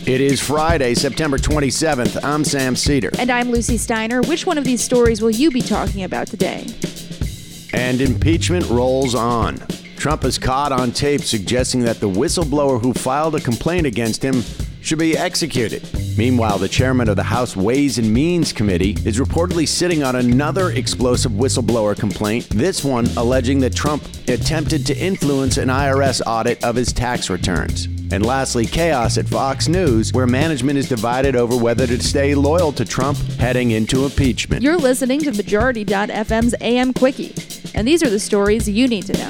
It is Friday, September 27th. I'm Sam Cedar. And I'm Lucy Steiner. Which one of these stories will you be talking about today? And impeachment rolls on. Trump is caught on tape suggesting that the whistleblower who filed a complaint against him should be executed. Meanwhile, the chairman of the House Ways and Means Committee is reportedly sitting on another explosive whistleblower complaint, this one alleging that Trump attempted to influence an IRS audit of his tax returns. And lastly, chaos at Fox News, where management is divided over whether to stay loyal to Trump heading into impeachment. You're listening to Majority.fm's AM Quickie, and these are the stories you need to know.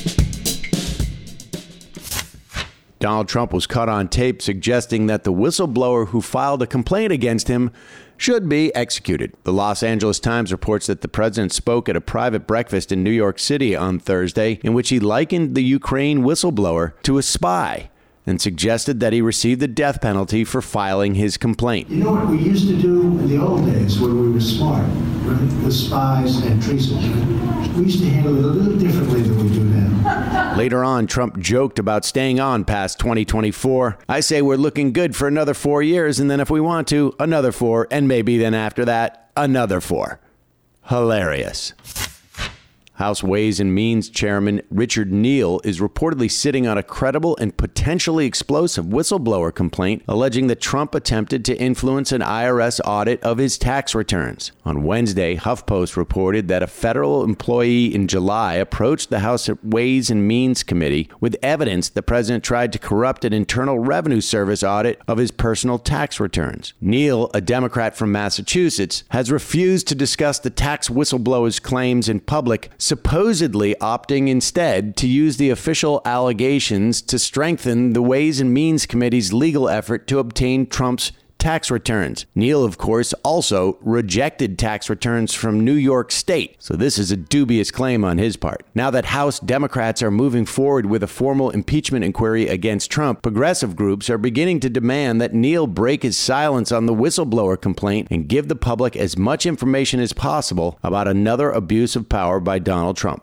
Donald Trump was caught on tape suggesting that the whistleblower who filed a complaint against him should be executed. The Los Angeles Times reports that the president spoke at a private breakfast in New York City on Thursday in which he likened the Ukraine whistleblower to a spy and suggested that he received the death penalty for filing his complaint. You know what we used to do in the old days when we were smart, right? The spies and treasons. We used to handle it a little differently than we do now. Later on, Trump joked about staying on past 2024. I say we're looking good for another 4 years, and then if we want to, another 4, and maybe then after that, another 4. Hilarious. House Ways and Means Chairman Richard Neal is reportedly sitting on a credible and potentially explosive whistleblower complaint alleging that Trump attempted to influence an IRS audit of his tax returns. On Wednesday, HuffPost reported that a federal employee in July approached the House Ways and Means Committee with evidence the president tried to corrupt an Internal Revenue Service audit of his personal tax returns. Neal, a Democrat from Massachusetts, has refused to discuss the tax whistleblower's claims in public, supposedly opting instead to use the official allegations to strengthen the Ways and Means Committee's legal effort to obtain Trump's tax returns. Neal, of course, also rejected tax returns from New York State, so this is a dubious claim on his part. Now that House Democrats are moving forward with a formal impeachment inquiry against Trump, progressive groups are beginning to demand that Neal break his silence on the whistleblower complaint and give the public as much information as possible about another abuse of power by Donald Trump.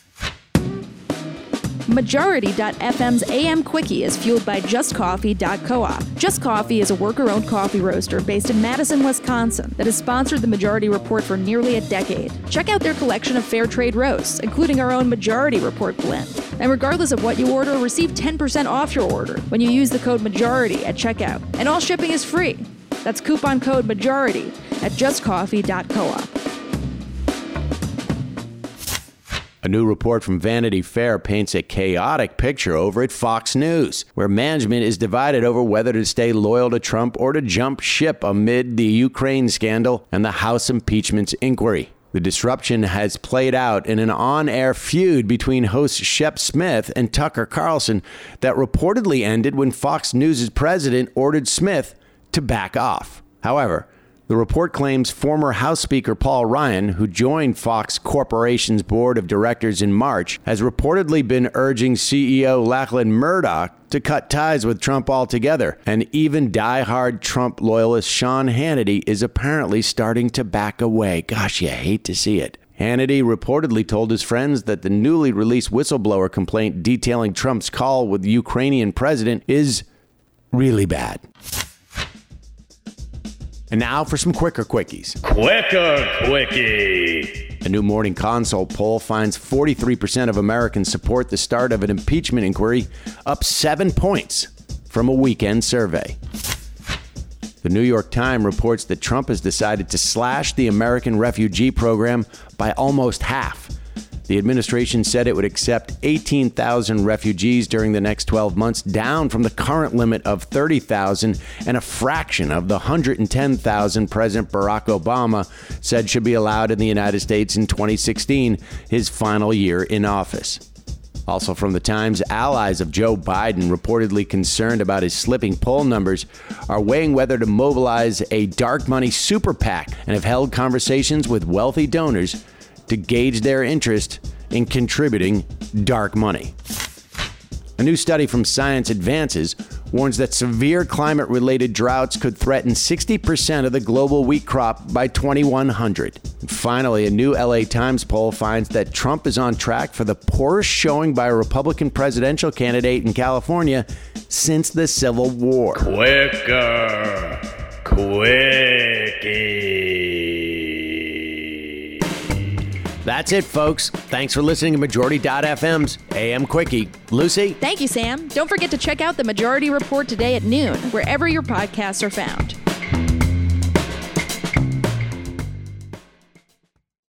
Majority.fm's AM Quickie is fueled by JustCoffee.coop. Just Coffee is a worker-owned coffee roaster based in Madison, Wisconsin that has sponsored the Majority Report for nearly a decade. Check out their collection of fair trade roasts, including our own Majority Report blend. And regardless of what you order, receive 10% off your order when you use the code MAJORITY at checkout. And all shipping is free. That's coupon code MAJORITY at JustCoffee.coop. A new report from Vanity Fair paints a chaotic picture over at Fox News, where management is divided over whether to stay loyal to Trump or to jump ship amid the Ukraine scandal and the House impeachment inquiry. The disruption has played out in an on-air feud between hosts Shep Smith and Tucker Carlson that reportedly ended when Fox News' president ordered Smith to back off. However, the report claims former House Speaker Paul Ryan, who joined Fox Corporation's board of directors in March, has reportedly been urging CEO Lachlan Murdoch to cut ties with Trump altogether. And even diehard Trump loyalist Sean Hannity is apparently starting to back away. Gosh, you hate to see it. Hannity reportedly told his friends that the newly released whistleblower complaint detailing Trump's call with the Ukrainian president is really bad. And now for some quicker quickies. Quicker Quickie. A new Morning Consult poll finds 43% of Americans support the start of an impeachment inquiry, up 7 points from a weekend survey. The New York Times reports that Trump has decided to slash the American refugee program by almost half. The administration said it would accept 18,000 refugees during the next 12 months, down from the current limit of 30,000 and a fraction of the 110,000 President Barack Obama said should be allowed in the United States in 2016, his final year in office. Also from the Times, allies of Joe Biden, reportedly concerned about his slipping poll numbers, are weighing whether to mobilize a dark money super PAC and have held conversations with wealthy donors to gauge their interest in contributing dark money. A new study from Science Advances warns that severe climate-related droughts could threaten 60% of the global wheat crop by 2100. And finally, a new LA Times poll finds that Trump is on track for the poorest showing by a Republican presidential candidate in California since the Civil War. Quicker. Quickie. That's it, folks. Thanks for listening to Majority.fm's AM Quickie. Lucy? Thank you, Sam. Don't forget to check out the Majority Report today at noon, wherever your podcasts are found.